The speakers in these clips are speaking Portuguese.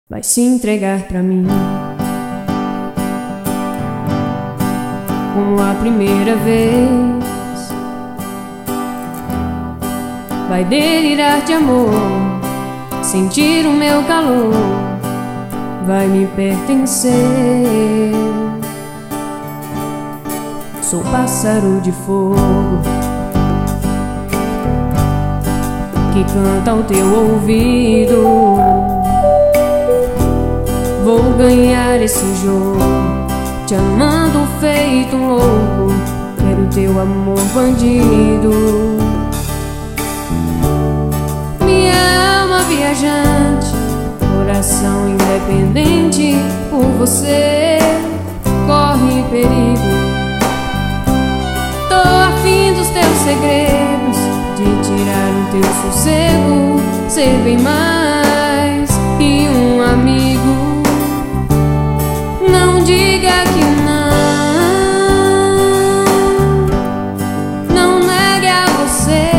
vai se entregar pra mim, como a primeira vez. Vai delirar de amor, sentir o meu calor, vai me pertencer. Sou pássaro de fogo que canta ao teu ouvido. Vou ganhar esse jogo, te amando feito um louco. Quero teu amor bandido. Minha alma viajante, coração independente, por você corre perigo. Tô afim dos teus segredos, de tirar o teu sossego, ser bem mais que um amigo. Não diga que não negue a você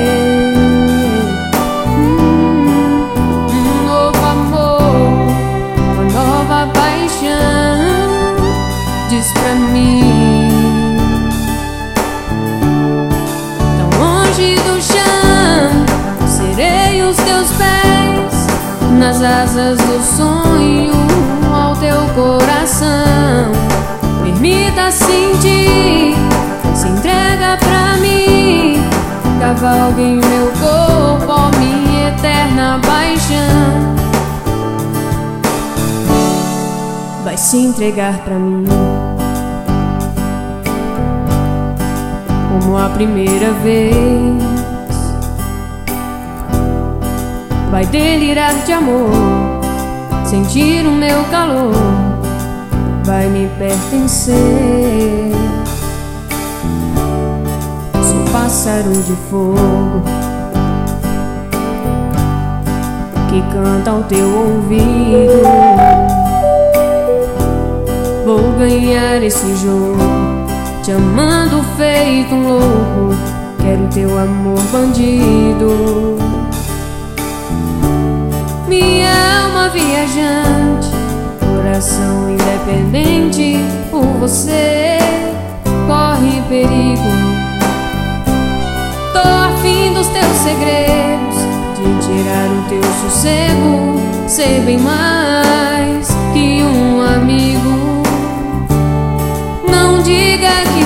um novo amor, uma nova paixão. Diz pra mim, tão longe do chão, serei os teus pés nas asas do sonho ao teu coração. Permita sentir, se entrega pra mim, cavalgue em meu corpo, ó minha eterna paixão. Vai se entregar pra mim, como a primeira vez. Vai delirar de amor, sentir o meu calor, vai me pertencer. Sou pássaro de fogo que canta ao teu ouvido. Vou ganhar esse jogo, te amando feito um louco. Quero teu amor bandido. Minha alma viajante, coração independente, por você corre perigo. Tô afim dos teus segredos, de tirar o teu sossego, ser bem mais que um amigo. Não diga que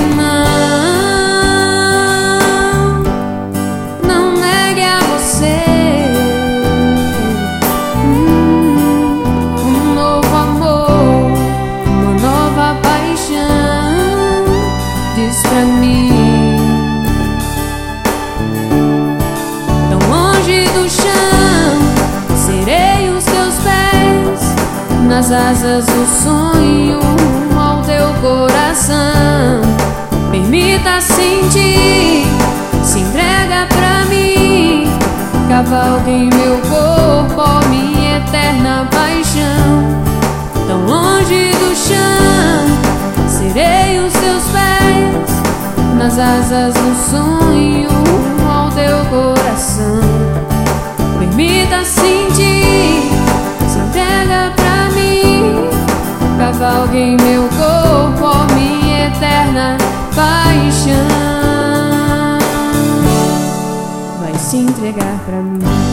não negue a você um novo amor, uma nova paixão. Diz pra mim, tão longe do chão, serei os teus pés nas asas do sonho ao teu coração. Permita sentir, se entrega pra mim, cavalgue em meu corpo, ó minha eterna paixão. Tão longe do chão, serei os teus pés nas asas do sonho ao teu coração. Permita sentir, se entrega pra mim, cavalgue em meu corpo, ó minha eterna paixão. Vai se entregar pra mim.